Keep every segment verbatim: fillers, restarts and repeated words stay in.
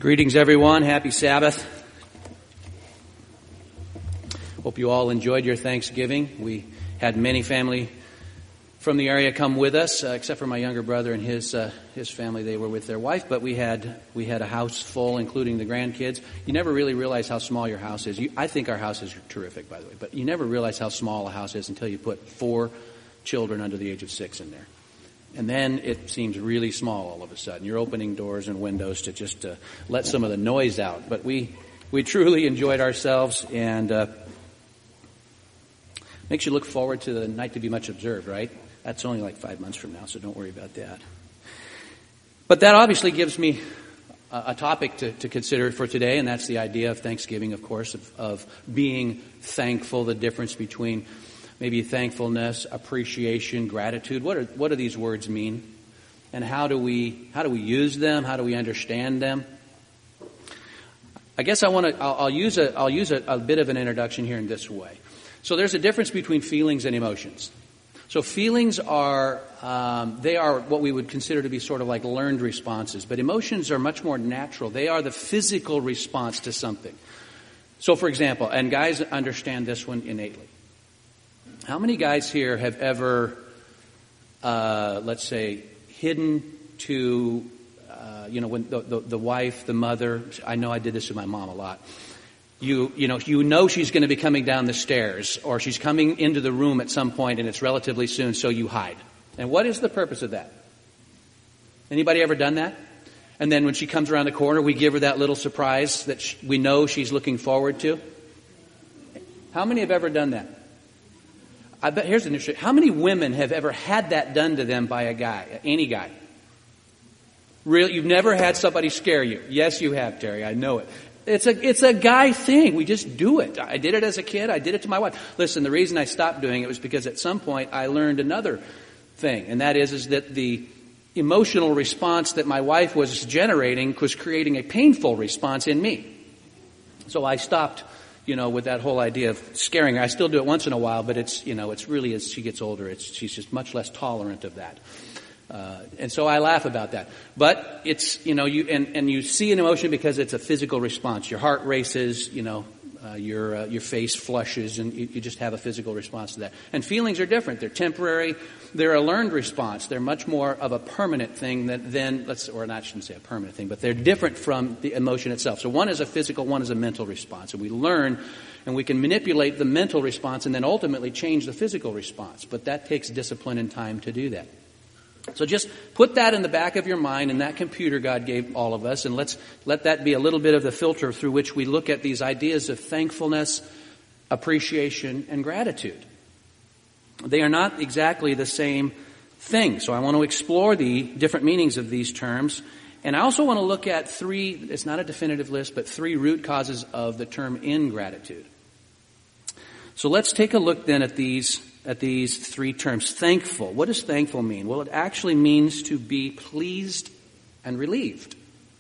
Greetings, everyone. Happy Sabbath. Hope you all enjoyed your Thanksgiving. We had many family from the area come with us, uh, except for my younger brother and his uh, his family. They were with their wife, but we had we had a house full, including the grandkids. You never really realize how small your house is. You, I think our house is terrific, by the way, but you never realize how small a house is until you put four children under the age of six in there. And then it seems really small all of a sudden. You're opening doors and windows to just uh, let some of the noise out. But we we truly enjoyed ourselves, and uh, makes you look forward to the night to be much observed, right? That's only like five months from now, so don't worry about that. But that obviously gives me a, a topic to, to consider for today, and that's the idea of Thanksgiving, of course, of, of being thankful, the difference between maybe thankfulness, appreciation, gratitude. What are what do these words mean? And how do we how do we use them? How do we understand them? I guess I want to I'll, I'll use a I'll use a, a bit of an introduction here in this way. So there's a difference between feelings and emotions. So feelings are um, they are what we would consider to be sort of like learned responses, but emotions are much more natural. They are the physical response to something. So, for example, and guys understand this one innately. How many guys here have ever, uh, let's say, hidden to, uh, you know, when the, the, the wife, the mother, I know I did this with my mom a lot. You, you know, you know she's going to be coming down the stairs or she's coming into the room at some point and it's relatively soon, so you hide. And what is the purpose of that? Anybody ever done that? And then when she comes around the corner, we give her that little surprise that sh- we know she's looking forward to? How many have ever done that? I bet here's an issue. How many women have ever had that done to them by a guy, any guy? Really, you've never had somebody scare you? Yes, you have, Terry. I know it. It's a it's a guy thing. We just do it. I did it as a kid. I did it to my wife. Listen, the reason I stopped doing it was because at some point I learned another thing, and that is is that the emotional response that my wife was generating was creating a painful response in me. So I stopped. You know, with that whole idea of scaring her. I still do it once in a while, but it's, you know, it's really as she gets older, it's she's just much less tolerant of that. Uh, and so I laugh about that. But it's, you know, you and, and you see an emotion because it's a physical response. Your heart races, you know, uh, your uh, your face flushes, and you, you just have a physical response to that. And feelings are different. They're temporary. They're a learned response. They're much more of a permanent thing than, than let's, or not, I shouldn't say a permanent thing, but they're different from the emotion itself. So one is a physical, one is a mental response. And we learn and we can manipulate the mental response and then ultimately change the physical response. But that takes discipline and time to do that. So just put that in the back of your mind and that computer God gave all of us, and let's let that be a little bit of the filter through which we look at these ideas of thankfulness, appreciation, and gratitude. They are not exactly the same thing. So I want to explore the different meanings of these terms. And I also want to look at three, it's not a definitive list, but three root causes of the term ingratitude. So let's take a look then at these at these three terms. Thankful. What does thankful mean? Well, it actually means to be pleased and relieved.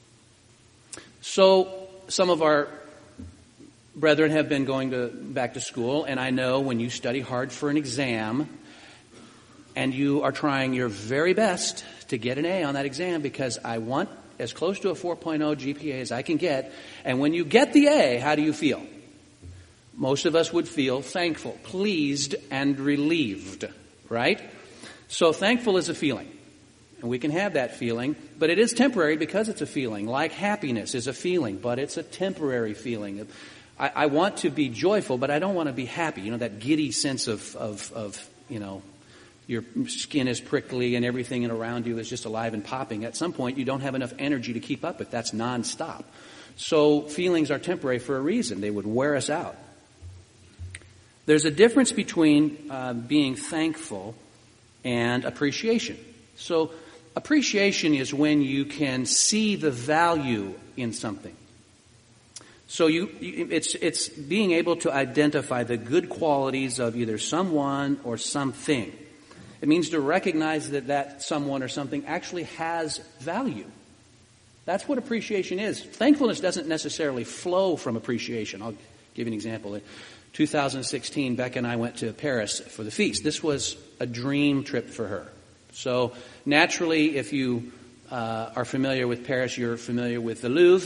So some of our brethren have been going to back to school, and I know when you study hard for an exam and you are trying your very best to get an A on that exam because I want as close to a four point oh G P A as I can get, and when you get the A, how do you feel? Most of us would feel thankful, pleased, and relieved, right? So thankful is a feeling, and we can have that feeling, but it is temporary because it's a feeling. Like happiness is a feeling, but it's a temporary feeling. I, I want to be joyful, but I don't want to be happy. You know, that giddy sense of, of, of, you know, your skin is prickly and everything around you is just alive and popping. At some point, you don't have enough energy to keep up with. That's nonstop. So feelings are temporary for a reason. They would wear us out. There's a difference between uh, being thankful and appreciation. So appreciation is when you can see the value in something. So you, it's it's being able to identify the good qualities of either someone or something. It means to recognize that that someone or something actually has value. That's what appreciation is. Thankfulness doesn't necessarily flow from appreciation. I'll give you an example. two thousand sixteen, Becca and I went to Paris for the feast. This was a dream trip for her. So naturally, if you uh, are familiar with Paris, you're familiar with the Louvre.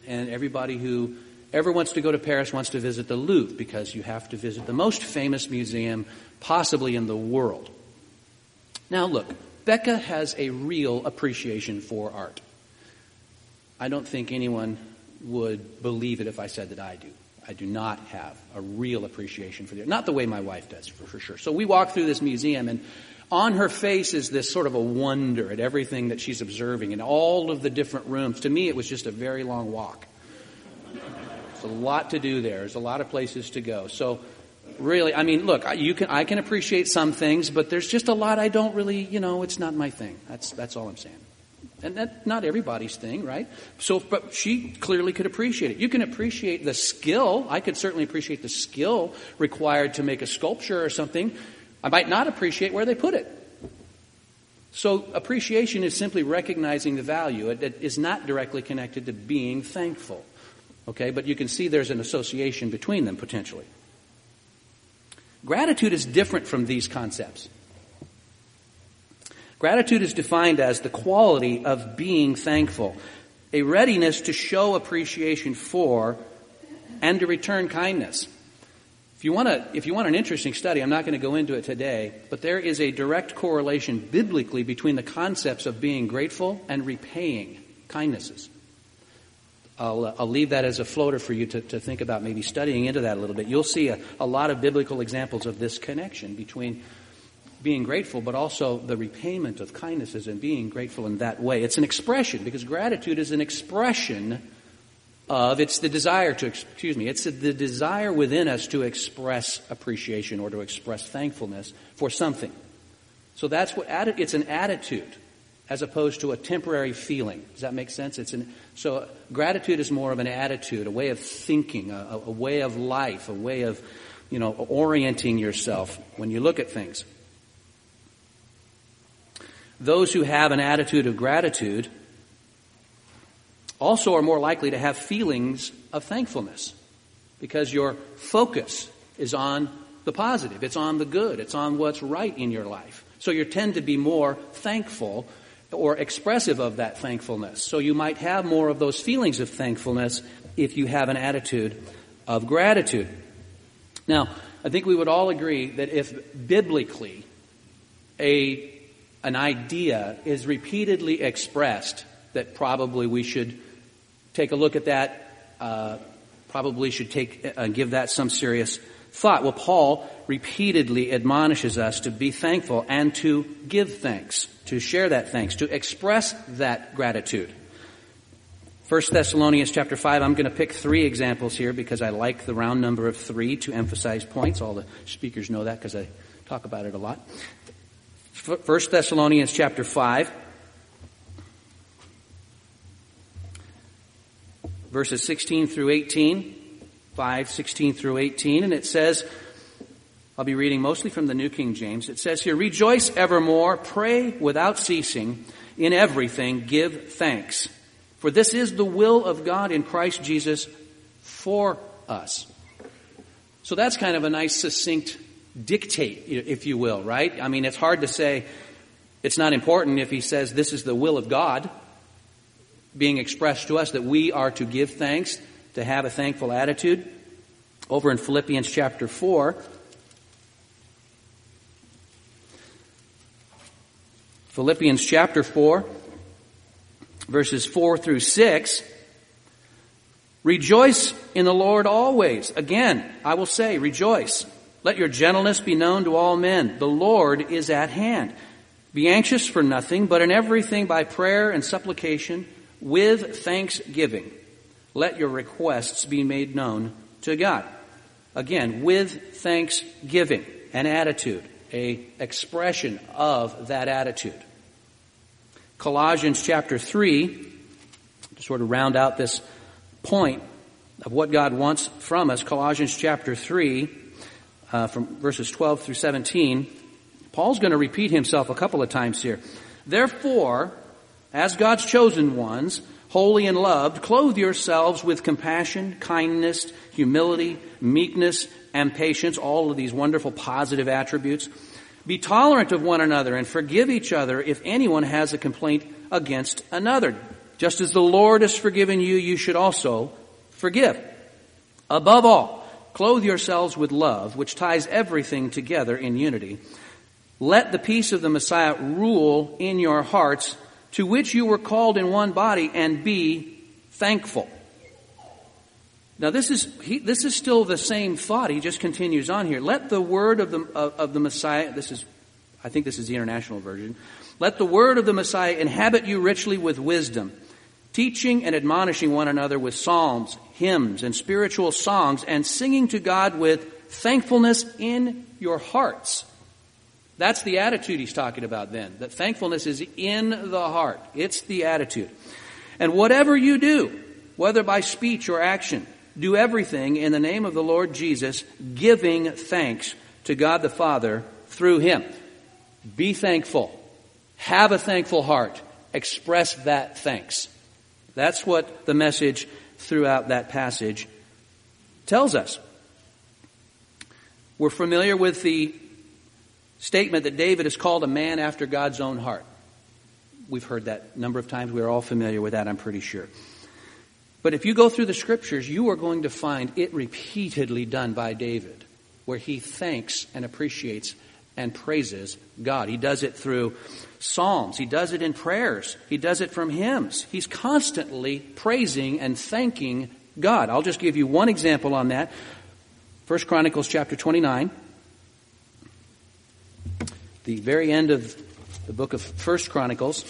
And everybody who ever wants to go to Paris wants to visit the Louvre, because you have to visit the most famous museum possibly in the world. Now look, Becca has a real appreciation for art. I don't think anyone would believe it if I said that I do. I do not have a real appreciation for the art. Not the way my wife does, for, for sure. So we walk through this museum, and on her face is this sort of a wonder at everything that she's observing in all of the different rooms. To me, it was just a very long walk. There's a lot to do there. There's a lot of places to go. So really, I mean, look, you can I can appreciate some things, but there's just a lot I don't really, you know, it's not my thing. That's that's all I'm saying. And that's not everybody's thing, right? So, but she clearly could appreciate it. You can appreciate the skill. I could certainly appreciate the skill required to make a sculpture or something. I might not appreciate where they put it. So appreciation is simply recognizing the value. It, it is not directly connected to being thankful. Okay, but you can see there's an association between them potentially. Gratitude is different from these concepts. Gratitude is defined as the quality of being thankful, a readiness to show appreciation for and to return kindness. If you want to, if you want an interesting study, I'm not going to go into it today, but there is a direct correlation biblically between the concepts of being grateful and repaying kindnesses. I'll, uh, I'll leave that as a floater for you to, to think about, maybe studying into that a little bit. You'll see a, a lot of biblical examples of this connection between being grateful, but also the repayment of kindnesses and being grateful in that way. It's an expression, because gratitude is an expression of, it's the desire to, excuse me, it's the desire within us to express appreciation or to express thankfulness for something. So that's what, it's an attitude as opposed to a temporary feeling. Does that make sense? It's an, so gratitude is more of an attitude, a way of thinking, a, a way of life, a way of, you know, orienting yourself when you look at things. Those who have an attitude of gratitude also are more likely to have feelings of thankfulness, because your focus is on the positive. It's on the good. It's on what's right in your life. So you tend to be more thankful or expressive of that thankfulness. So you might have more of those feelings of thankfulness if you have an attitude of gratitude. Now, I think we would all agree that if biblically a an idea is repeatedly expressed, that probably we should take a look at that, uh, probably should take uh, give that some serious thought. Well, Paul repeatedly admonishes us to be thankful and to give thanks, to share that thanks, to express that gratitude. First Thessalonians chapter five, I'm going to pick three examples here because I like the round number of three to emphasize points. All the speakers know that because I talk about it a lot. First Thessalonians chapter five, verses sixteen through eighteen, five, sixteen through eighteen, and it says, I'll be reading mostly from the New King James. It says here, "Rejoice evermore, pray without ceasing, in everything give thanks. For this is the will of God in Christ Jesus for us." So that's kind of a nice, succinct dictate, if you will, right? I mean, it's hard to say it's not important if he says this is the will of God being expressed to us, that we are to give thanks, to have a thankful attitude. Over in Philippians chapter four, Philippians chapter four, verses four through six, "Rejoice in the Lord always. Again, I will say, rejoice. Let your gentleness be known to all men. The Lord is at hand. Be anxious for nothing, but in everything by prayer and supplication with thanksgiving. Let your requests be made known to God." Again, with thanksgiving, an attitude, a expression of that attitude. Colossians chapter three, to sort of round out this point of what God wants from us, Colossians chapter three, uh, from verses twelve through seventeen, Paul's going to repeat himself a couple of times here. "Therefore, as God's chosen ones, holy and loved, clothe yourselves with compassion, kindness, humility, meekness, and patience," all of these wonderful positive attributes. "Be tolerant of one another and forgive each other if anyone has a complaint against another." Just as the Lord has forgiven you, you should also forgive. Above all, clothe yourselves with love, which ties everything together in unity. Let the peace of the Messiah rule in your hearts, to which you were called in one body, and be thankful. Now this is he, this is still the same thought. He just continues on here. Let the word of the of, of the Messiah. This is, I think this is the International Version. Let the word of the Messiah inhabit you richly with wisdom, teaching and admonishing one another with psalms, hymns, and spiritual songs, and singing to God with thankfulness in your hearts. That's the attitude he's talking about then. That thankfulness is in the heart. It's the attitude. And whatever you do, whether by speech or action, do everything in the name of the Lord Jesus, giving thanks to God the Father through Him. Be thankful. Have a thankful heart. Express that thanks. That's what the message throughout that passage tells us. We're familiar with the statement that David is called a man after God's own heart. We've heard that a number of times. We're all familiar with that, I'm pretty sure. But if you go through the Scriptures, you are going to find it repeatedly done by David, where he thanks and appreciates and praises God. He does it through psalms. He does it in prayers. He does it from hymns. He's constantly praising and thanking God. I'll just give you one example on that. First Chronicles chapter twenty-nine. The very end of the book of First Chronicles.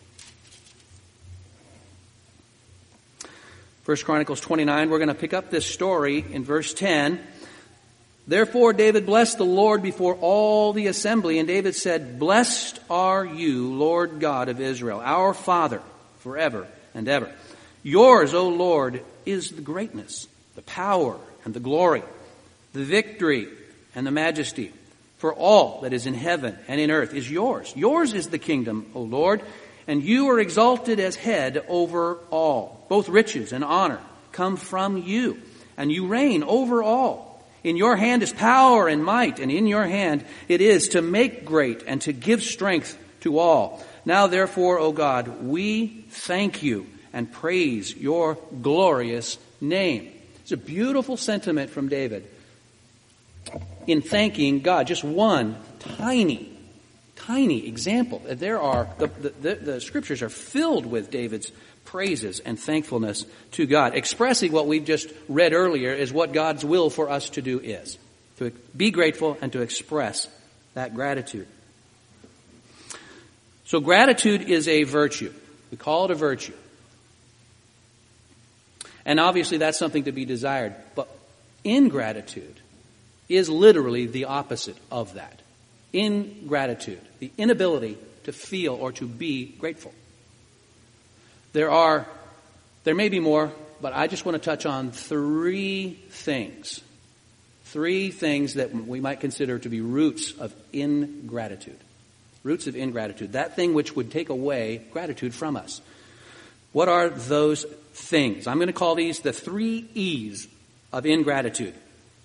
First Chronicles twenty-nine, we're going to pick up this story in verse ten. Therefore David blessed the Lord before all the assembly, and David said, Blessed are you, Lord God of Israel, our Father, forever and ever. Yours, O Lord, is the greatness, the power, and the glory, the victory, and the majesty. For all that is in heaven and in earth is yours. Yours is the kingdom, O Lord, and you are exalted as head over all. Both riches and honor come from you, and you reign over all. In your hand is power and might, and in your hand it is to make great and to give strength to all. Now therefore, O God, we thank you and praise your glorious name. It's a beautiful sentiment from David in thanking God. Just one tiny, tiny example. There are, the, the, the scriptures are filled with David's praises and thankfulness to God. Expressing what we've just read earlier is what God's will for us to do is. To be grateful and to express that gratitude. So gratitude is a virtue. We call it a virtue. And obviously that's something to be desired. But ingratitude is literally the opposite of that. Ingratitude, the inability to feel or to be grateful. There are, there may be more, but I just want to touch on three things. Three things that we might consider to be roots of ingratitude. Roots of ingratitude. That thing which would take away gratitude from us. What are those things? I'm going to call these the three E's of ingratitude.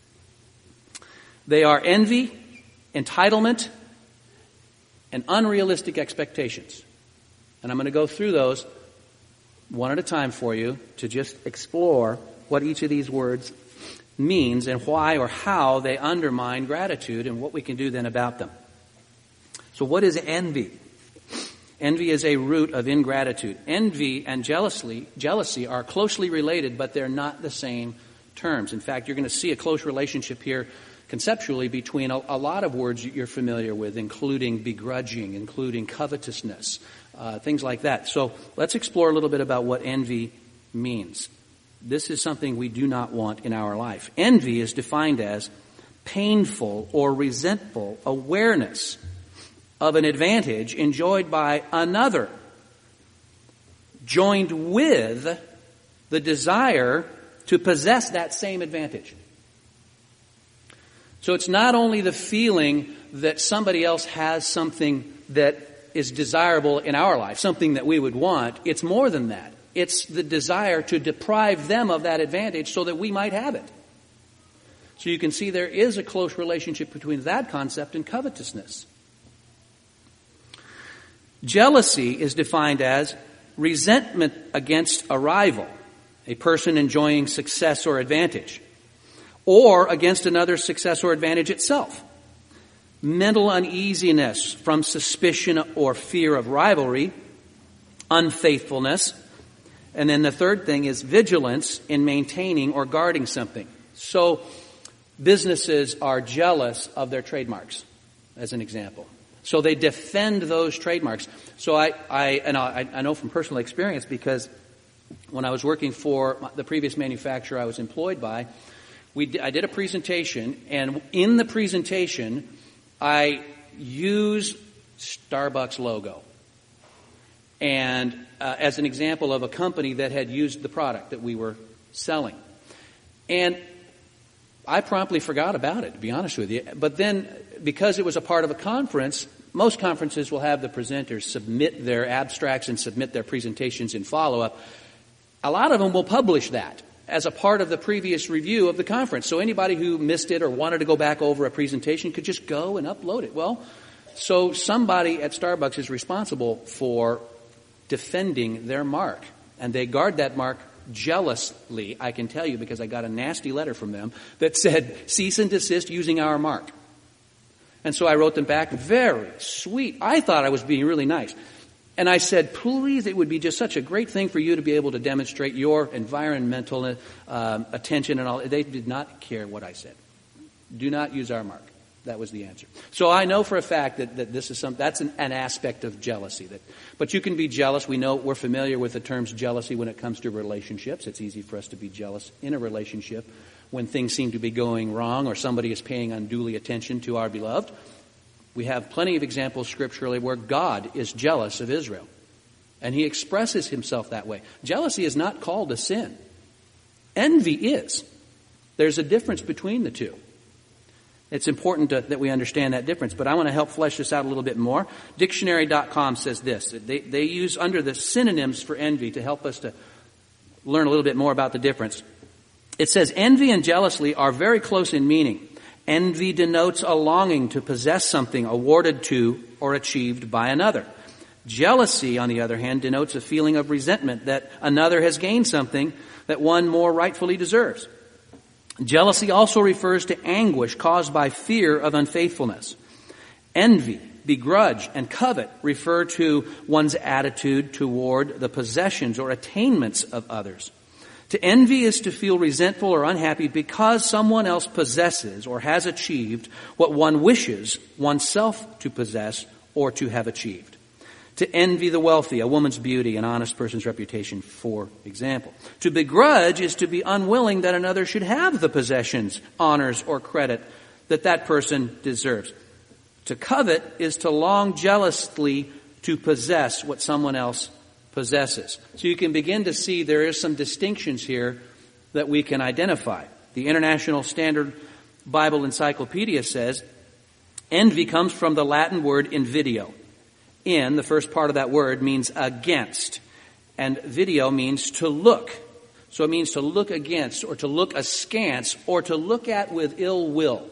They are envy, entitlement, and unrealistic expectations. And I'm going to go through those one at a time for you to just explore what each of these words means and why or how they undermine gratitude and what we can do then about them. So what is envy? Envy is a root of ingratitude. Envy and jealousy, jealousy are closely related, but they're not the same terms. In fact, you're going to see a close relationship here conceptually between a, a lot of words you're familiar with, including begrudging, including covetousness, uh, things like that. So let's explore a little bit about what envy means. This is something we do not want in our life. Envy is defined as painful or resentful awareness of an advantage enjoyed by another, joined with the desire to possess that same advantage. So it's not only the feeling that somebody else has something that is desirable in our life, something that we would want. It's more than that. It's the desire to deprive them of that advantage so that we might have it. So you can see there is a close relationship between that concept and covetousness. Jealousy is defined as resentment against a rival, a person enjoying success or advantage, or against another's success or advantage itself. Mental uneasiness from suspicion or fear of rivalry, unfaithfulness, and then the third thing is vigilance in maintaining or guarding something. So businesses are jealous of their trademarks, as an example. So they defend those trademarks. So I, I and I, I know from personal experience, because when I was working for the previous manufacturer I was employed by, we I did a presentation, and in the presentation, I used Starbucks logo, and uh, as an example of a company that had used the product that we were selling, and I promptly forgot about it, to be honest with you. But then, because it was a part of a conference, most conferences will have the presenters submit their abstracts and submit their presentations in follow-up. A lot of them will publish that as a part of the previous review of the conference. So anybody who missed it or wanted to go back over a presentation could just go and upload it. Well, so somebody at Starbucks is responsible for defending their mark, and they guard that mark jealously, I can tell you, because I got a nasty letter from them that said, cease and desist using our mark. And so I wrote them back, very sweet. I thought I was being really nice. And I said, please, it would be just such a great thing for you to be able to demonstrate your environmental uh, attention and all. They did not care what I said. Do not use our mark. That was the answer. So I know for a fact that, that this is some, that's an, an aspect of jealousy. That, but you can be jealous. We know we're familiar with the terms jealousy when it comes to relationships. It's easy for us to be jealous in a relationship when things seem to be going wrong or somebody is paying unduly attention to our beloved. We have plenty of examples scripturally where God is jealous of Israel, and he expresses himself that way. Jealousy is not called a sin. Envy is. There's a difference between the two. It's important to, that we understand that difference, but I want to help flesh this out a little bit more. Dictionary dot com says this. They, they use under the synonyms for envy to help us to learn a little bit more about the difference. It says envy and jealousy are very close in meaning. Envy denotes a longing to possess something awarded to or achieved by another. Jealousy, on the other hand, denotes a feeling of resentment that another has gained something that one more rightfully deserves. Jealousy also refers to anguish caused by fear of unfaithfulness. Envy, begrudge, and covet refer to one's attitude toward the possessions or attainments of others. To envy is to feel resentful or unhappy because someone else possesses or has achieved what one wishes oneself to possess or to have achieved. To envy the wealthy, a woman's beauty, an honest person's reputation, for example. To begrudge is to be unwilling that another should have the possessions, honors, or credit that that person deserves. To covet is to long jealously to possess what someone else possesses. So you can begin to see there is some distinctions here that we can identify. The International Standard Bible Encyclopedia says, envy comes from the Latin word invidio. In, the first part of that word, means against. And video means to look. So it means to look against, or to look askance, or to look at with ill will.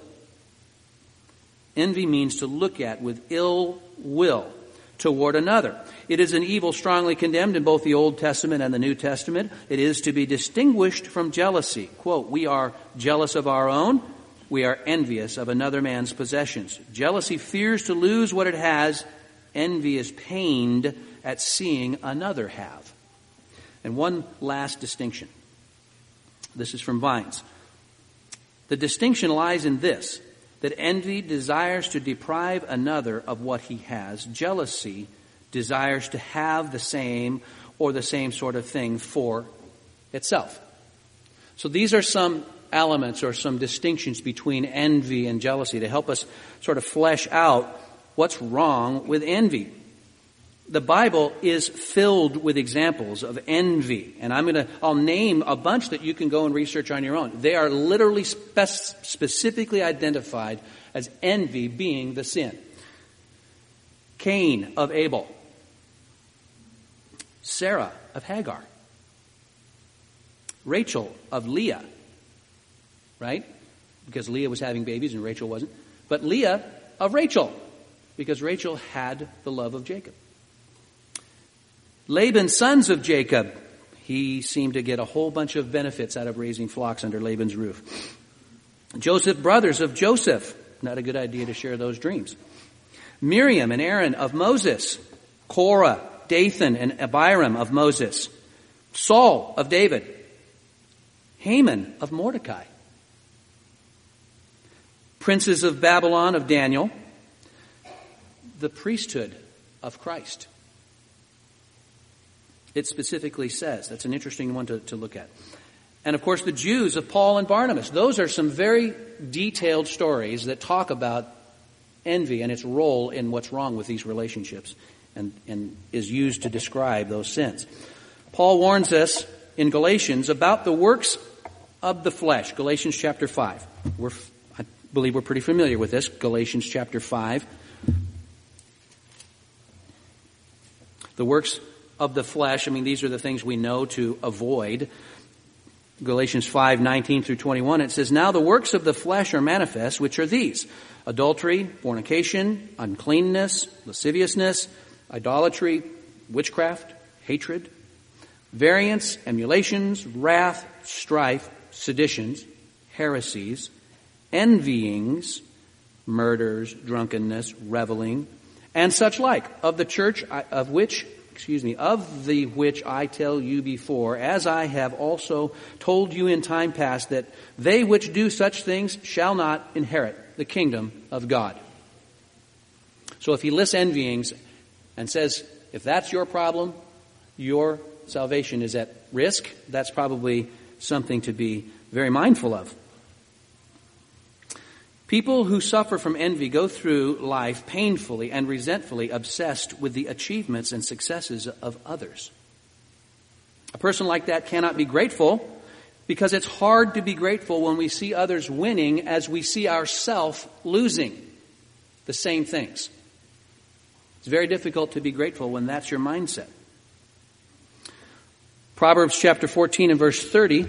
Envy means to look at with ill will toward another. It is an evil strongly condemned in both the Old Testament and the New Testament. It is to be distinguished from jealousy. Quote, we are jealous of our own. We are envious of another man's possessions. Jealousy fears to lose what it has. Envy is pained at seeing another have. And one last distinction. This is from Vines. The distinction lies in this, that envy desires to deprive another of what he has. Jealousy desires to have the same or the same sort of thing for itself. So these are some elements or some distinctions between envy and jealousy to help us sort of flesh out what's wrong with envy. The Bible is filled with examples of envy, and I'm going to, I'll name a bunch that you can go and research on your own. They are literally spe- specifically identified as envy being the sin. Cain of Abel. Sarah of Hagar. Rachel of Leah. Right? Because Leah was having babies and Rachel wasn't. But Leah of Rachel. Because Rachel had the love of Jacob. Laban's sons of Jacob. He seemed to get a whole bunch of benefits out of raising flocks under Laban's roof. Joseph, brothers of Joseph. Not a good idea to share those dreams. Miriam and Aaron of Moses. Korah, Dathan, and Abiram of Moses. Saul of David. Haman of Mordecai. Princes of Babylon of Daniel. The priesthood of Christ. It specifically says. That's an interesting one to, to look at. And of course the Jews of Paul and Barnabas. Those are some very detailed stories that talk about envy and its role in what's wrong with these relationships and, and is used to describe those sins. Paul warns us in Galatians about the works of the flesh. Galatians chapter five. We're, I believe we're pretty familiar with this. Galatians chapter five. The works of the flesh, I mean, these are the things we know to avoid. Galatians five, nineteen through twenty-one, it says, "Now the works of the flesh are manifest, which are these: adultery, fornication, uncleanness, lasciviousness, idolatry, witchcraft, hatred, variance, emulations, wrath, strife, seditions, heresies, envyings, murders, drunkenness, reveling, and such like, of the church of which excuse me, of the which I tell you before, as I have also told you in time past, that they which do such things shall not inherit the kingdom of God." So if he lists envyings and says, if that's your problem, your salvation is at risk, that's probably something to be very mindful of. People who suffer from envy go through life painfully and resentfully obsessed with the achievements and successes of others. A person like that cannot be grateful because it's hard to be grateful when we see others winning as we see ourselves losing the same things. It's very difficult to be grateful when that's your mindset. Proverbs chapter fourteen and verse thirty.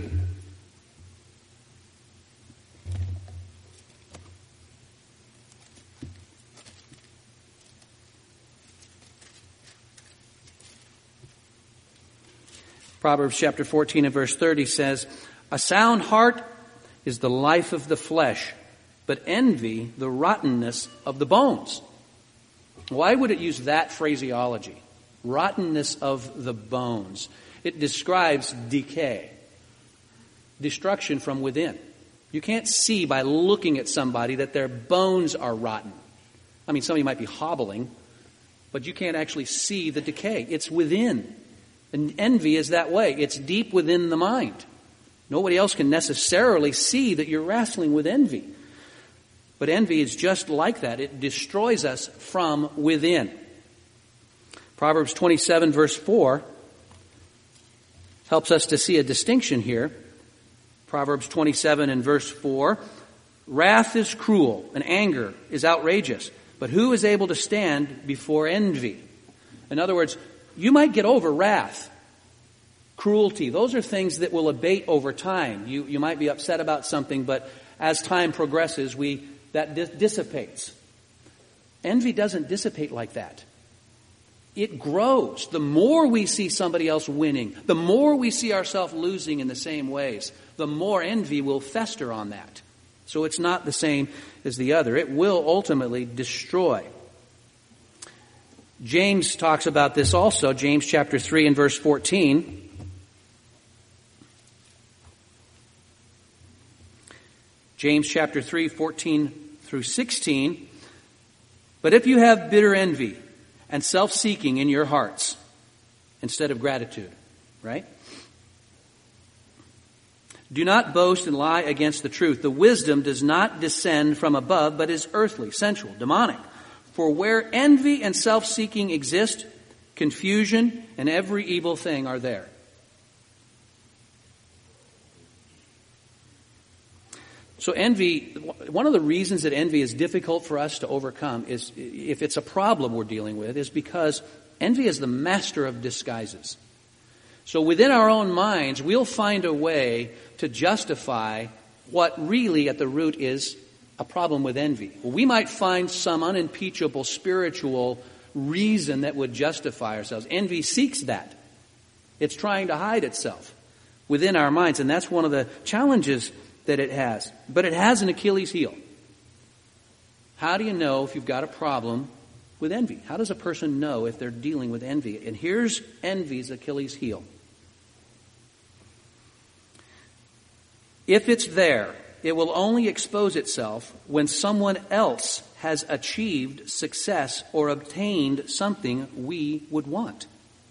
Proverbs chapter fourteen and verse thirty says, "A sound heart is the life of the flesh, but envy the rottenness of the bones." Why would it use that phraseology? Rottenness of the bones. It describes decay, destruction from within. You can't see by looking at somebody that their bones are rotten. I mean, somebody might be hobbling, but you can't actually see the decay. It's within. And envy is that way. It's deep within the mind. Nobody else can necessarily see that you're wrestling with envy. But envy is just like that. It destroys us from within. Proverbs twenty-seven verse four helps us to see a distinction here. Proverbs twenty-seven and verse four, "Wrath is cruel and anger is outrageous, but who is able to stand before envy?" In other words, you might get over wrath, cruelty. Those are things that will abate over time. You, you might be upset about something, but as time progresses, we that dis- dissipates. Envy doesn't dissipate like that. It grows. The more we see somebody else winning, the more we see ourselves losing in the same ways, the more envy will fester on that. So it's not the same as the other. It will ultimately destroy. James talks about this also, James chapter three and verse fourteen. James chapter three, fourteen through sixteen. "But if you have bitter envy and self-seeking in your hearts," instead of gratitude, right? "Do not boast and lie against the truth. The wisdom does not descend from above, but is earthly, sensual, demonic. For where envy and self-seeking exist, confusion and every evil thing are there." So envy, one of the reasons that envy is difficult for us to overcome is, if it's a problem we're dealing with, is because envy is the master of disguises. So within our own minds, we'll find a way to justify what really at the root is a problem with envy. Well, we might find some unimpeachable spiritual reason that would justify ourselves. Envy seeks that. It's trying to hide itself within our minds, and that's one of the challenges that it has. But it has an Achilles heel. How do you know if you've got a problem with envy? How does a person know if they're dealing with envy? And here's envy's Achilles heel. If it's there, it will only expose itself when someone else has achieved success or obtained something we would want.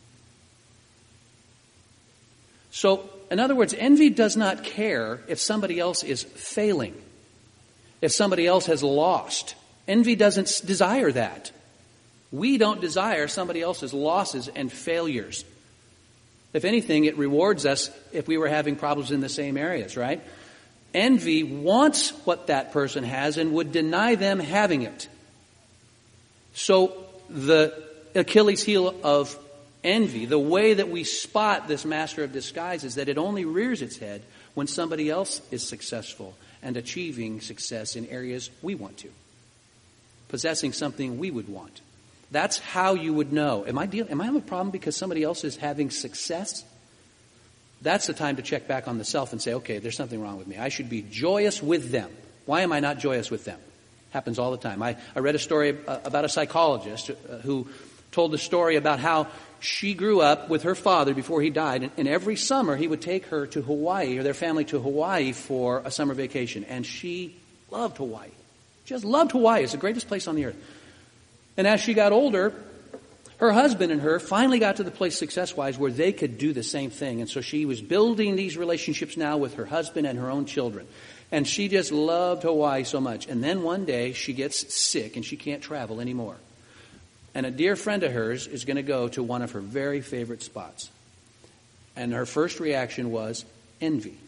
So, in other words, envy does not care if somebody else is failing, if somebody else has lost. Envy doesn't desire that. We don't desire somebody else's losses and failures. If anything, it rewards us if we were having problems in the same areas, right? Envy wants what that person has and would deny them having it. So the Achilles heel of envy, the way that we spot this master of disguise, is that it only rears its head when somebody else is successful and achieving success in areas we want to, possessing something we would want. That's how you would know. Am I deal- am I having a problem because somebody else is having success? That's the time to check back on the self and say, okay, there's something wrong with me. I should be joyous with them. Why am I not joyous with them? Happens all the time. I, I read a story about a psychologist who told the story about how she grew up with her father before he died, and, and every summer he would take her to Hawaii, or their family to Hawaii, for a summer vacation. And she loved Hawaii. Just loved Hawaii. It's the greatest place on the earth. And as she got older, her husband and her finally got to the place success-wise where they could do the same thing. And so she was building these relationships now with her husband and her own children. And she just loved Hawaii so much. And then one day she gets sick and she can't travel anymore. And a dear friend of hers is going to go to one of her very favorite spots. And her first reaction was envy.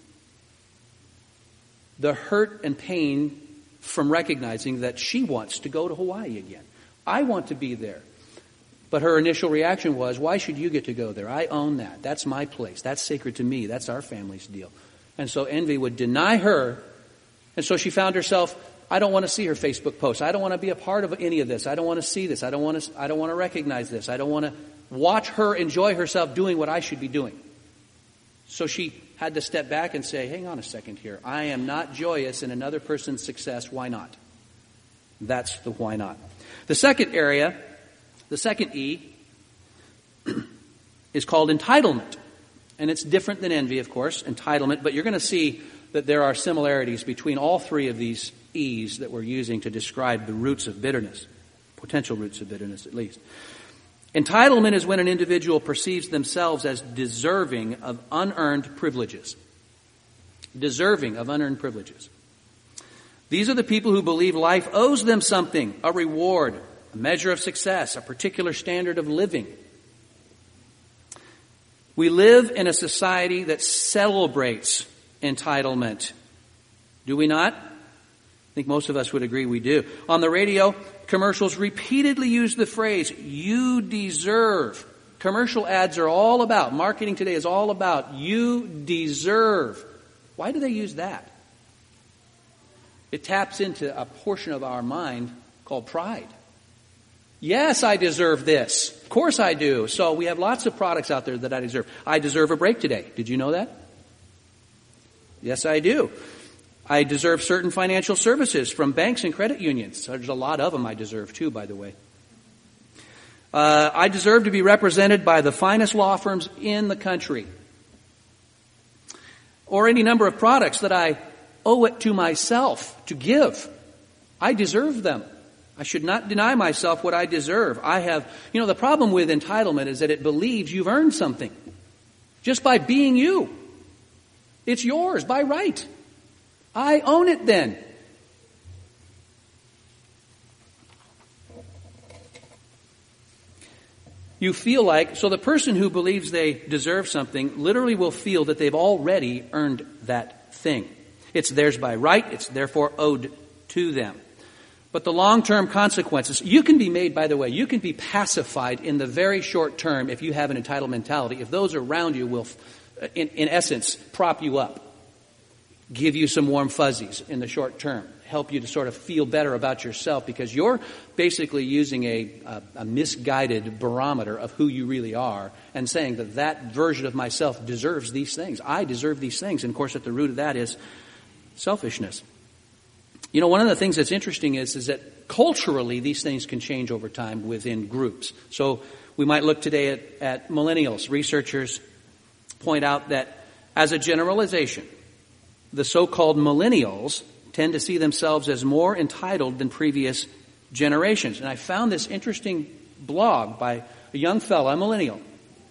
The hurt and pain from recognizing that she wants to go to Hawaii again. I want to be there. But her initial reaction was, why should you get to go there? I own that. That's my place. That's sacred to me. That's our family's deal. And so envy would deny her. And so she found herself, I don't want to see her Facebook posts. I don't want to be a part of any of this. I don't want to see this. I don't want to, I don't want to recognize this. I don't want to watch her enjoy herself doing what I should be doing. So she had to step back and say, hang on a second here. I am not joyous in another person's success. Why not? That's the why not. The second area, the second E, is called entitlement. And it's different than envy, of course, entitlement. But you're going to see that there are similarities between all three of these E's that we're using to describe the roots of bitterness, potential roots of bitterness at least. Entitlement is when an individual perceives themselves as deserving of unearned privileges. Deserving of unearned privileges. These are the people who believe life owes them something, a reward, a measure of success, a particular standard of living. We live in a society that celebrates entitlement. Do we not? I think most of us would agree we do. On the radio, commercials repeatedly use the phrase, you deserve. Commercial ads are all about, marketing today is all about, you deserve. Why do they use that? It taps into a portion of our mind called pride. Yes, I deserve this. Of course I do. So we have lots of products out there that I deserve. I deserve a break today. Did you know that? Yes, I do. I deserve certain financial services from banks and credit unions. There's a lot of them I deserve too, by the way. Uh, I deserve to be represented by the finest law firms in the country. Or any number of products that I owe it to myself to give. I deserve them. I should not deny myself what I deserve. I have, you know, the problem with entitlement is that it believes you've earned something just by being you. It's yours by right. I own it then. You feel like, so the person who believes they deserve something literally will feel that they've already earned that thing. It's theirs by right. It's therefore owed to them. But the long-term consequences, you can be made, by the way, you can be pacified in the very short term if you have an entitled mentality. If those around you will, in, in essence, prop you up. give you some warm fuzzies in the short term, help you to sort of feel better about yourself because you're basically using a, a, a misguided barometer of who you really are and saying that that version of myself deserves these things. I deserve these things. And of course, at the root of that is selfishness. You know, one of the things that's interesting is, is that culturally these things can change over time within groups. So we might look today at, at millennials. Researchers point out that as a generalization, the so-called millennials tend to see themselves as more entitled than previous generations. And I found this interesting blog by a young fella, a millennial.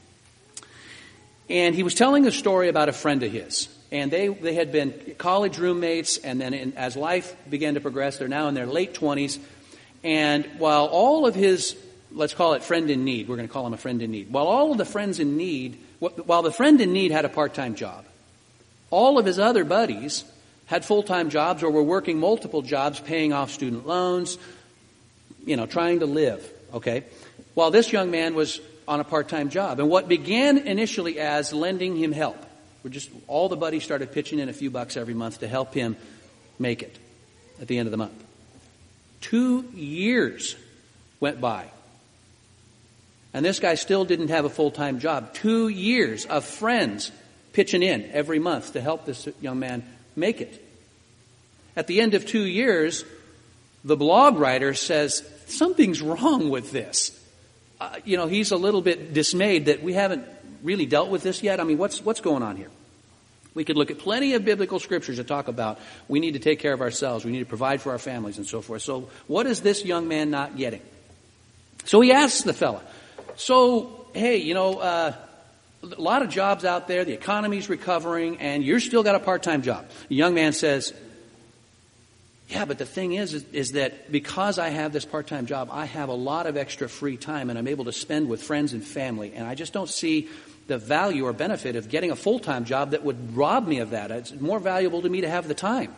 And he was telling a story about a friend of his. And they, they had been college roommates, and then in, as life began to progress, they're now in their late twenties. And while all of his, let's call it friend in need, we're going to call him a friend in need. While all of the friends in need, while the friend in need had a part-time job, all of his other buddies had full-time jobs or were working multiple jobs, paying off student loans, you know, trying to live, okay? While this young man was on a part-time job. And what began initially as lending him help, we're just, all the buddies started pitching in a few bucks every month to help him make it at the end of the month. Two years went by. And this guy still didn't have a full-time job. Two years of friends pitching in every month to help this young man make it. At the end of two years, the blog writer says, something's wrong with this. Uh, you know, he's a little bit dismayed that we haven't really dealt with this yet. I mean, what's what's going on here? We could look at plenty of biblical scriptures that talk about we need to take care of ourselves, we need to provide for our families and so forth. So what is this young man not getting? So he asks the fella, so, hey, you know, uh, a lot of jobs out there, the economy's recovering, and you're still got a part-time job. The young man says, yeah, but the thing is, is, is that because I have this part-time job, I have a lot of extra free time, and I'm able to spend with friends and family, and I just don't see the value or benefit of getting a full-time job that would rob me of that. It's more valuable to me to have the time.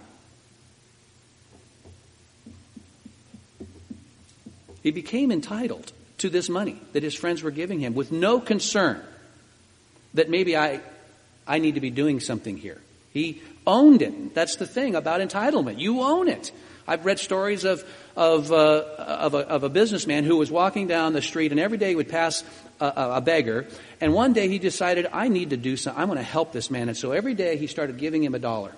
He became entitled to this money that his friends were giving him with no concern that maybe I I need to be doing something here. He owned it. That's the thing about entitlement. You own it. I've read stories of of, uh, of, a, of a businessman who was walking down the street and every day he would pass a, a beggar. And one day he decided, I need to do something. I'm going to help this man. And so every day he started giving him a dollar.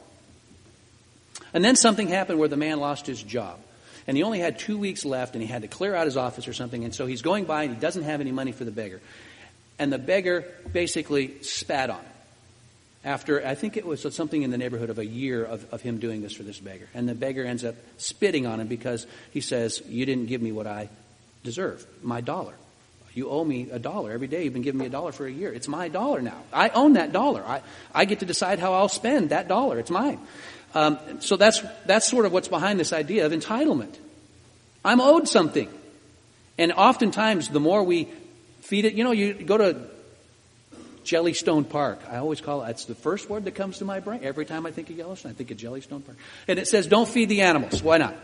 And then something happened where the man lost his job. And he only had two weeks left and he had to clear out his office or something. And so he's going by and he doesn't have any money for the beggar. And the beggar basically spat on him. After, I think it was something in the neighborhood of a year of, of him doing this for this beggar. And the beggar ends up spitting on him because he says, you didn't give me what I deserve, my dollar. You owe me a dollar. Every day you've been giving me a dollar for a year. It's my dollar now. I own that dollar. I, I get to decide how I'll spend that dollar. It's mine. Um, so that's that's sort of what's behind this idea of entitlement. I'm owed something. And oftentimes the more we feed it, you know, you go to Jellystone Park. I always call it, that's the first word that comes to my brain. Every time I think of Yellowstone, I think of Jellystone Park. And it says, don't feed the animals. Why not?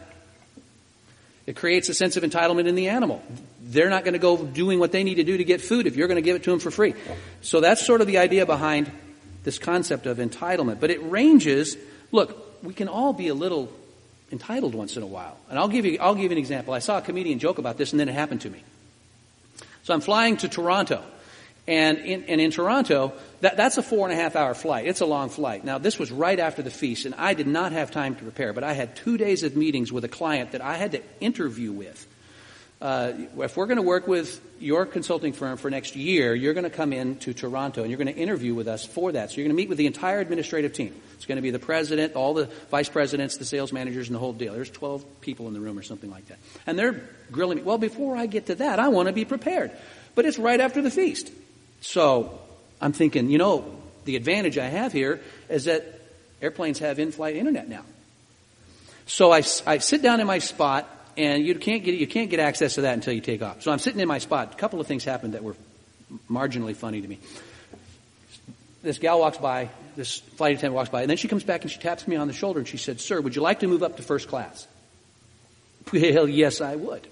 It creates a sense of entitlement in the animal. They're not going to go doing what they need to do to get food if you're going to give it to them for free. So that's sort of the idea behind this concept of entitlement. But it ranges, look, we can all be a little entitled once in a while. And I'll give you, I'll give you an example. I saw a comedian joke about this and then it happened to me. So I'm flying to Toronto. And in, and in Toronto, that, that's a four and a half hour flight. It's a long flight. Now, this was right after the feast, and I did not have time to prepare, but I had two days of meetings with a client that I had to interview with. Uh, if we're going to work with your consulting firm for next year, you're going to come in to Toronto, and you're going to interview with us for that. So you're going to meet with the entire administrative team. It's going to be the president, all the vice presidents, the sales managers, and the whole deal. There's twelve people in the room or something like that. And they're grilling me. Well, before I get to that, I want to be prepared. But it's right after the feast. So I'm thinking, you know, the advantage I have here is that airplanes have in-flight internet now. So I, I sit down in my spot, and you can't get you can't get access to that until you take off. So I'm sitting in my spot. A couple of things happened that were marginally funny to me. This gal walks by, this flight attendant walks by, and then she comes back and she taps me on the shoulder and she said, "Sir, would you like to move up to first class?" Well, yes, I would.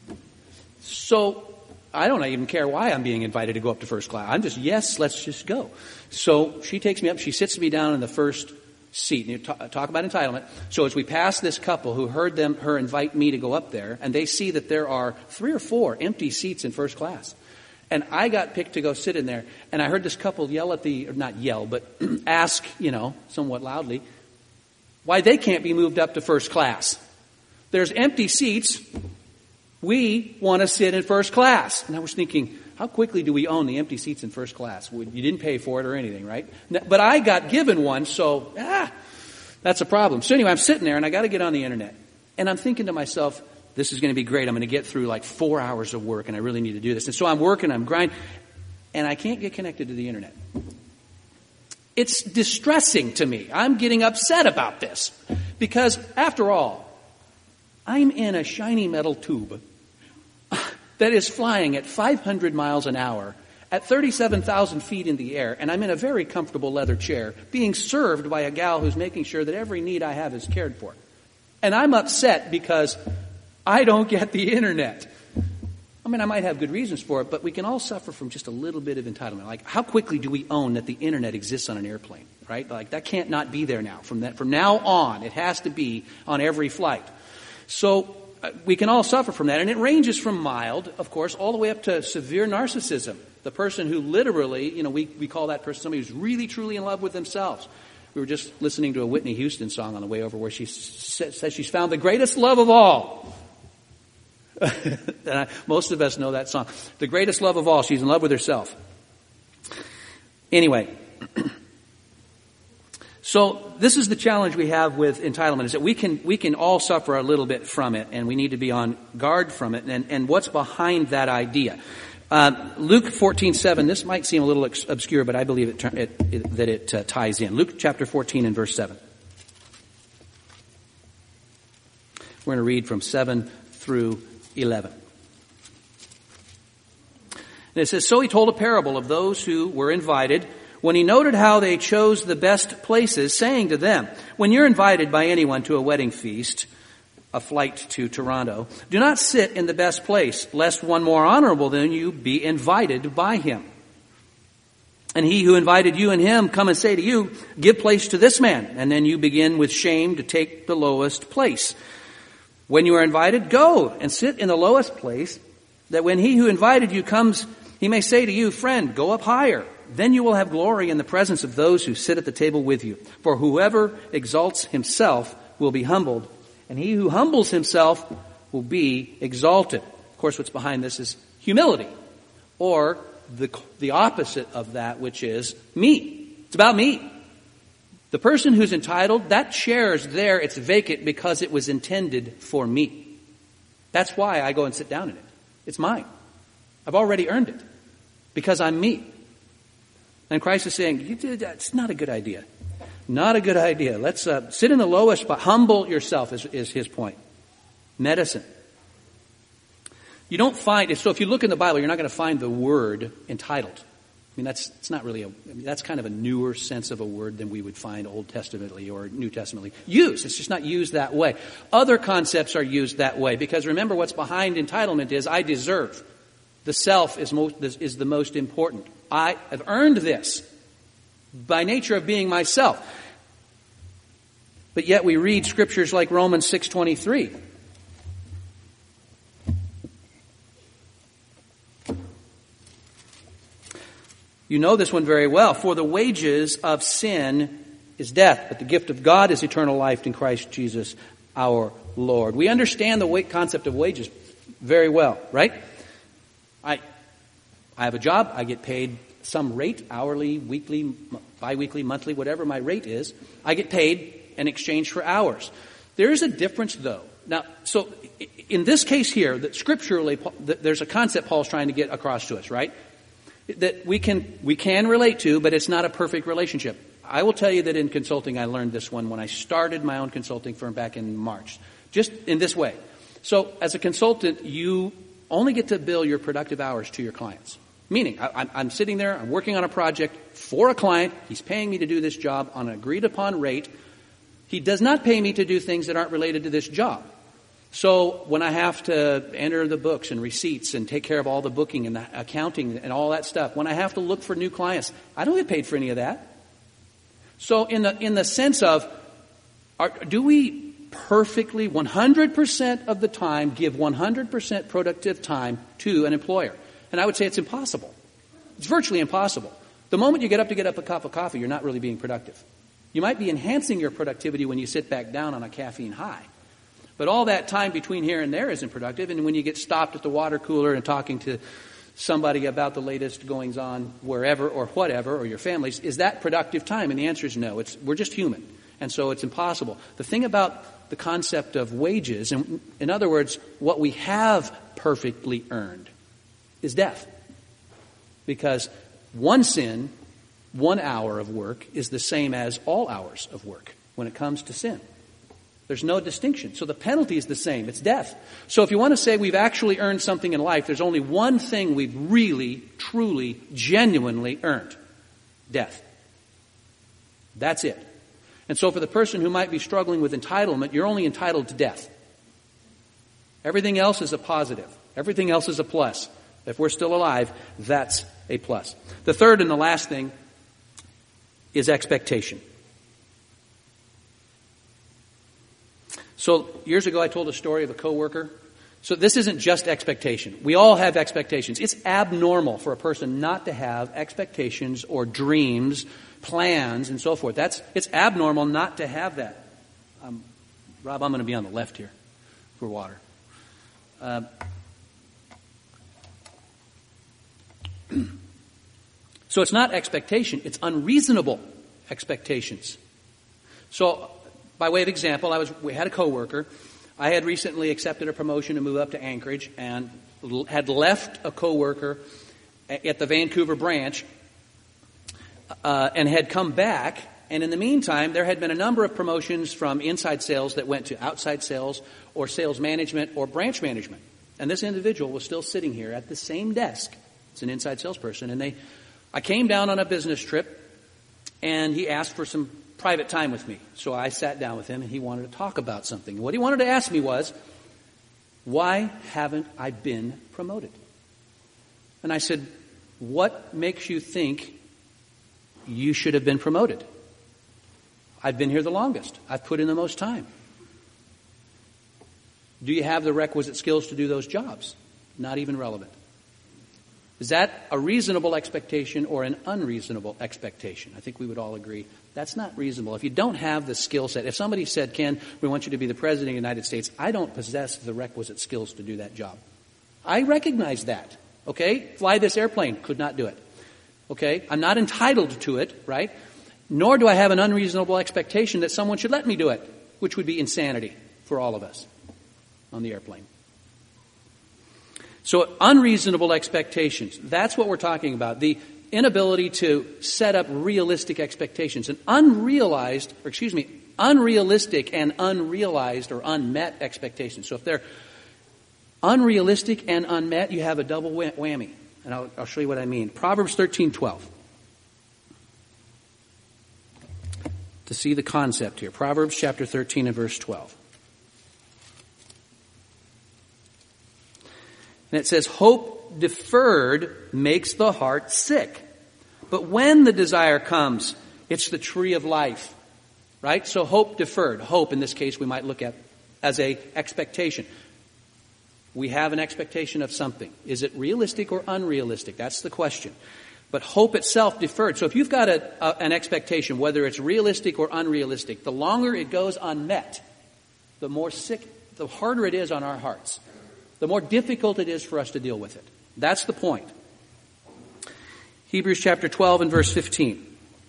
So I don't even care why I'm being invited to go up to first class. I'm just, yes, let's just go. So she takes me up. She sits me down in the first seat. And you talk, talk about entitlement. So as we pass this couple who heard them, her invite me to go up there, and they see that there are three or four empty seats in first class. And I got picked to go sit in there, and I heard this couple yell at the, or not yell, but ask, you know, somewhat loudly, why they can't be moved up to first class. There's empty seats. We want to sit in first class. And I was thinking, how quickly do we own the empty seats in first class? You didn't pay for it or anything, right? But I got given one, so ah, that's a problem. So anyway, I'm sitting there, and I got to get on the internet. And I'm thinking to myself, this is going to be great. I'm going to get through like four hours of work, and I really need to do this. And so I'm working, I'm grinding, and I can't get connected to the internet. It's distressing to me. I'm getting upset about this. Because, after all, I'm in a shiny metal tube that is flying at five hundred miles an hour at thirty-seven thousand feet in the air, and I'm in a very comfortable leather chair being served by a gal who's making sure that every need I have is cared for. And I'm upset because I don't get the internet. I mean, I might have good reasons for it, but we can all suffer from just a little bit of entitlement. Like, how quickly do we own that the internet exists on an airplane, right? Like, that can't not be there now. From that, from now on, it has to be on every flight. So uh, we can all suffer from that, and it ranges from mild, of course, all the way up to severe narcissism. The person who literally, you know, we, we call that person somebody who's really, truly in love with themselves. We were just listening to a Whitney Houston song on the way over where she sa- says she's found the greatest love of all. And I, most of us know that song. The greatest love of all. She's in love with herself. Anyway, so this is the challenge we have with entitlement, is that we can we can all suffer a little bit from it, and we need to be on guard from it. And, and what's behind that idea? Uh, Luke fourteen seven. This might seem a little ex- obscure, but I believe it, it, it, that it uh, ties in. Luke chapter fourteen and verse seven. We're going to read from seven through eleven. And it says, so he told a parable of those who were invited when he noted how they chose the best places, saying to them, when you're invited by anyone to a wedding feast, a flight to Toronto, do not sit in the best place, lest one more honorable than you be invited by him. And he who invited you and him come and say to you, give place to this man. And then you begin with shame to take the lowest place. When you are invited, go and sit in the lowest place, that when he who invited you comes, he may say to you, friend, go up higher. Then you will have glory in the presence of those who sit at the table with you. For whoever exalts himself will be humbled, and he who humbles himself will be exalted. Of course, what's behind this is humility, or the, the opposite of that, which is me. It's about me. The person who's entitled, that chair is there, it's vacant because it was intended for me. That's why I go and sit down in it. It's mine. I've already earned it because I'm me. And Christ is saying, you did that. It's not a good idea. Not a good idea. Let's uh, sit in the lowest, but humble yourself is, is his point. Medicine. You don't find, so if you look in the Bible, you're not going to find the word entitled. I mean, that's it's not really a, I mean, that's kind of a newer sense of a word than we would find Old Testamentally or New Testamentally used. It's just not used that way. Other concepts are used that way because remember what's behind entitlement is I deserve. The self is most is the most important. I have earned this by nature of being myself. But yet we read scriptures like Romans six twenty-three. You know this one very well. For the wages of sin is death, but the gift of God is eternal life in Christ Jesus our Lord. We understand the concept of wages very well, right? I I have a job. I get paid some rate, hourly, weekly, biweekly, monthly, whatever my rate is. I get paid in exchange for hours. There is a difference, though. Now, so in this case here, that scripturally, there's a concept Paul's trying to get across to us, right? That we can we can relate to, but it's not a perfect relationship. I will tell you that in consulting, I learned this one when I started my own consulting firm back in March. Just in this way. So as a consultant, you only get to bill your productive hours to your clients. Meaning, I, I'm sitting there, I'm working on a project for a client. He's paying me to do this job on an agreed-upon rate. He does not pay me to do things that aren't related to this job. So when I have to enter the books and receipts and take care of all the booking and the accounting and all that stuff, when I have to look for new clients, I don't get paid for any of that. So in the in the sense of, are, do we perfectly, one hundred percent of the time, give one hundred percent productive time to an employer? And I would say it's impossible. It's virtually impossible. The moment you get up to get up a cup of coffee, you're not really being productive. You might be enhancing your productivity when you sit back down on a caffeine high. But all that time between here and there isn't productive. And when you get stopped at the water cooler and talking to somebody about the latest goings on wherever or whatever, or your families, is that productive time? And the answer is no. It's, we're just human. And so it's impossible. The thing about the concept of wages, and in other words, what we have perfectly earned, is death. Because one sin, one hour of work, is the same as all hours of work when it comes to sin. There's no distinction. So the penalty is the same. It's death. So if you want to say we've actually earned something in life, there's only one thing we've really, truly, genuinely earned. Death. That's it. And so for the person who might be struggling with entitlement, you're only entitled to death. Everything else is a positive. Everything else is a plus. If we're still alive, that's a plus. The third and the last thing is expectation. So years ago I told a story of a coworker. So this isn't just expectation. We all have expectations. It's abnormal for a person not to have expectations or dreams, plans, and so forth. That's it's abnormal not to have that. Um, Rob, I'm going to be on the left here for water. Uh, so it's not expectation. It's unreasonable expectations. So by way of example, I was we had a coworker. I had recently accepted a promotion to move up to Anchorage and l- had left a coworker a- at the Vancouver branch uh, and had come back. And in the meantime, there had been a number of promotions from inside sales that went to outside sales or sales management or branch management. And this individual was still sitting here at the same desk. It's an inside salesperson. And they, I came down on a business trip and he asked for some private time with me. So I sat down with him and he wanted to talk about something. What he wanted to ask me was, why haven't I been promoted? And I said, what makes you think you should have been promoted? I've been here the longest. I've put in the most time. Do you have the requisite skills to do those jobs? Not even relevant. Is that a reasonable expectation or an unreasonable expectation? I think we would all agree that's not reasonable. If you don't have the skill set, if somebody said, Ken, we want you to be the President of the United States, I don't possess the requisite skills to do that job. I recognize that. Okay? Fly this airplane. Could not do it. Okay? I'm not entitled to it, right? Nor do I have an unreasonable expectation that someone should let me do it, which would be insanity for all of us on the airplane. So unreasonable expectations, that's what we're talking about. The inability to set up realistic expectations. An unrealized, or excuse me, unrealistic and unrealized or unmet expectations. So if they're unrealistic and unmet, you have a double whammy. And I'll, I'll show you what I mean. Proverbs thirteen twelve. To see the concept here. Proverbs chapter thirteen and verse twelve. And it says, hope deferred makes the heart sick. But when the desire comes, it's the tree of life. Right? So hope deferred. Hope, in this case, we might look at as a expectation. We have an expectation of something. Is it realistic or unrealistic? That's the question. But hope itself deferred. So if you've got a, a, an expectation, whether it's realistic or unrealistic, the longer it goes unmet, the more sick, the harder it is on our hearts. The more difficult it is for us to deal with it. That's the point. Hebrews chapter twelve and verse fifteen.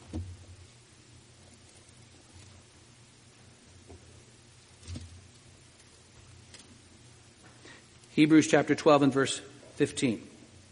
Hebrews chapter twelve and verse fifteen.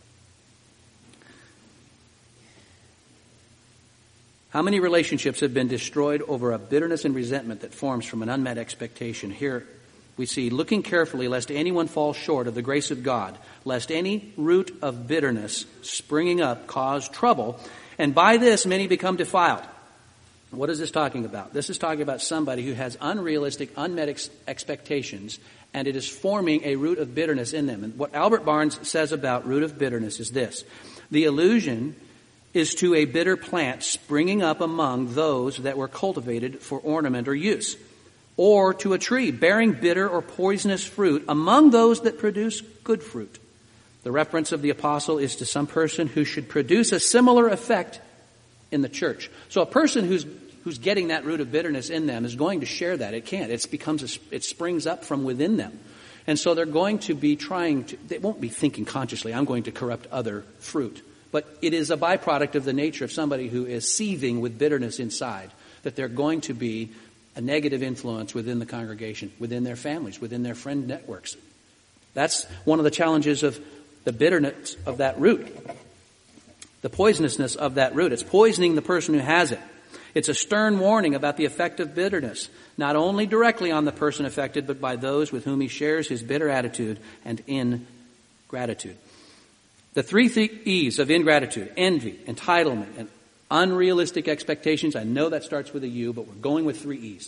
How many relationships have been destroyed over a bitterness and resentment that forms from an unmet expectation? Here we see, looking carefully lest anyone fall short of the grace of God, lest any root of bitterness springing up cause trouble, and by this many become defiled. What is this talking about? This is talking about somebody who has unrealistic, unmet ex- expectations, and it is forming a root of bitterness in them. And what Albert Barnes says about root of bitterness is this: the illusion is to a bitter plant springing up among those that were cultivated for ornament or use, or to a tree bearing bitter or poisonous fruit among those that produce good fruit. The reference of the apostle is to some person who should produce a similar effect in the church. So a person who's who's getting that root of bitterness in them is going to share that. It can't. It becomes a, it springs up from within them. And so they're going to be trying to, they won't be thinking consciously, I'm going to corrupt other fruit. But it is a byproduct of the nature of somebody who is seething with bitterness inside, that they're going to be a negative influence within the congregation, within their families, within their friend networks. That's one of the challenges of the bitterness of that root, the poisonousness of that root. It's poisoning the person who has it. It's a stern warning about the effect of bitterness, not only directly on the person affected, but by those with whom he shares his bitter attitude and ingratitude. The three th- E's of ingratitude: envy, entitlement, and unrealistic expectations. I know that starts with a U, but we're going with three E's.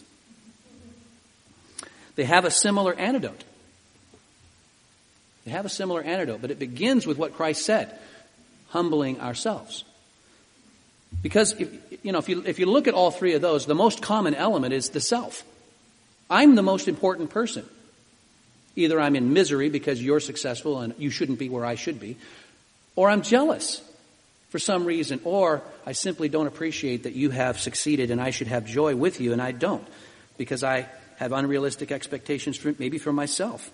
They have a similar antidote. They have a similar antidote, but it begins with what Christ said, humbling ourselves. Because if, you know, if you if you look at all three of those, the most common element is the self. I'm the most important person. Either I'm in misery because you're successful and you shouldn't be where I should be, or I'm jealous for some reason, or I simply don't appreciate that you have succeeded and I should have joy with you and I don't, because I have unrealistic expectations for, maybe for myself.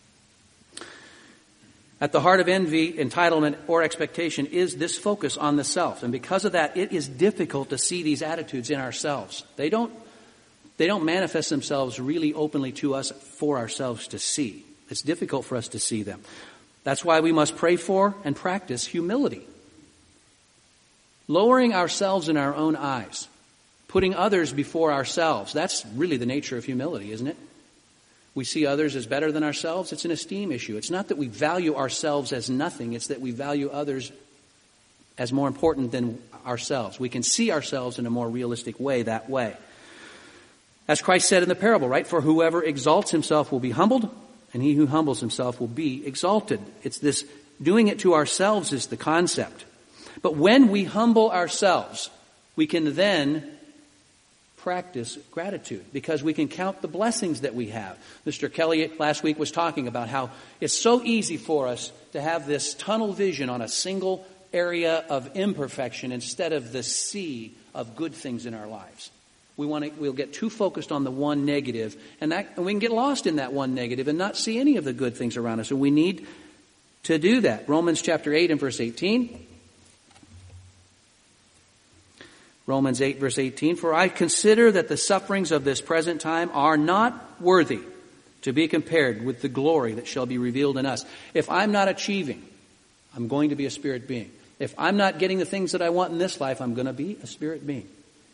At the heart of envy, entitlement, or expectation is this focus on the self. And because of that, it is difficult to see these attitudes in ourselves. They don't, they don't manifest themselves really openly to us for ourselves to see. It's difficult for us to see them. That's why we must pray for and practice humility. Lowering ourselves in our own eyes. Putting others before ourselves. That's really the nature of humility, isn't it? We see others as better than ourselves. It's an esteem issue. It's not that we value ourselves as nothing. It's that we value others as more important than ourselves. We can see ourselves in a more realistic way that way. As Christ said in the parable, right? For whoever exalts himself will be humbled, and he who humbles himself will be exalted. It's this doing it to ourselves is the concept. But when we humble ourselves, we can then practice gratitude, because we can count the blessings that we have. Mister Kelly last week was talking about how it's so easy for us to have this tunnel vision on a single area of imperfection instead of the sea of good things in our lives. We want to, we'll get too focused on the one negative, and that and we can get lost in that one negative and not see any of the good things around us. And we need to do that. Romans chapter eight and verse eighteen. Romans eight, verse eighteen, for I consider that the sufferings of this present time are not worthy to be compared with the glory that shall be revealed in us. If I'm not achieving, I'm going to be a spirit being. If I'm not getting the things that I want in this life, I'm going to be a spirit being.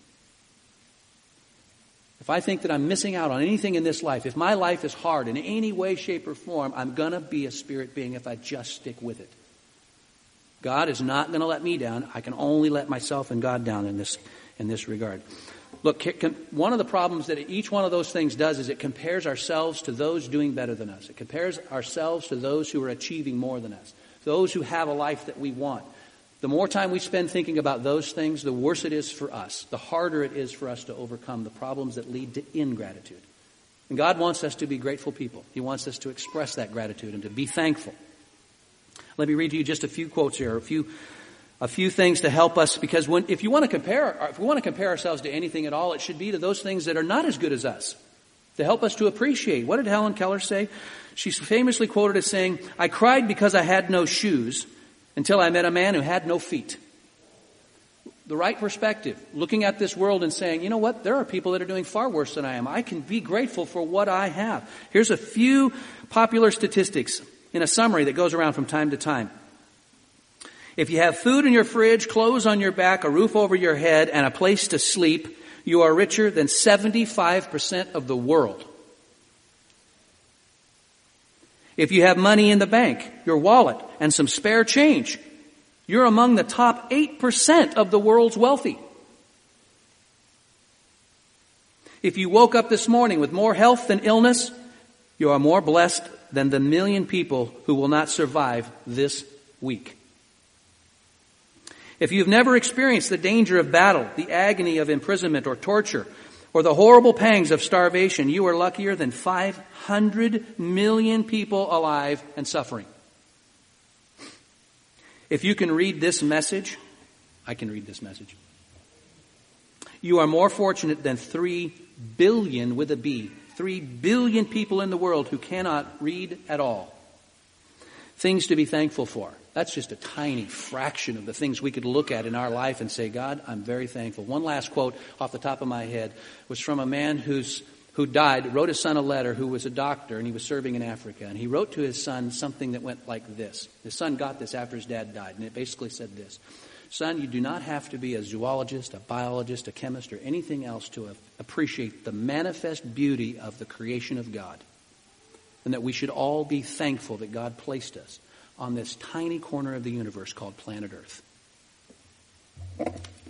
If I think that I'm missing out on anything in this life, if my life is hard in any way, shape, or form, I'm going to be a spirit being if I just stick with it. God is not going to let me down. I can only let myself and God down in this in this regard. Look, one of the problems that each one of those things does is it compares ourselves to those doing better than us. It compares ourselves to those who are achieving more than us, those who have a life that we want. The more time we spend thinking about those things, the worse it is for us, the harder it is for us to overcome the problems that lead to ingratitude. And God wants us to be grateful people. He wants us to express that gratitude and to be thankful. Let me read to you just a few quotes here, a few, a few things to help us, because when, if you want to compare, if we want to compare ourselves to anything at all, it should be to those things that are not as good as us, to help us to appreciate. What did Helen Keller say? She's famously quoted as saying, "I cried because I had no shoes until I met a man who had no feet." The right perspective, looking at this world and saying, you know what, there are people that are doing far worse than I am. I can be grateful for what I have. Here's a few popular statistics in a summary that goes around from time to time. If you have food in your fridge, clothes on your back, a roof over your head, and a place to sleep, you are richer than seventy-five percent of the world. If you have money in the bank, your wallet, and some spare change, you're among the top eight percent of the world's wealthy. If you woke up this morning with more health than illness, you are more blessed than the million people who will not survive this week. If you've never experienced the danger of battle, the agony of imprisonment or torture, or the horrible pangs of starvation, you are luckier than five hundred million people alive and suffering. If you can read this message, I can read this message. You are more fortunate than three billion with a B, three billion people in the world who cannot read at all. Things to be thankful for. That's just a tiny fraction of the things we could look at in our life and say, God, I'm very thankful. One last quote off the top of my head was from a man who's who died, wrote his son a letter, who was a doctor, and he was serving in Africa. And he wrote to his son something that went like this. His son got this after his dad died, and it basically said this. Son, you do not have to be a zoologist, a biologist, a chemist, or anything else to appreciate the manifest beauty of the creation of God. And that we should all be thankful that God placed us on this tiny corner of the universe called planet Earth.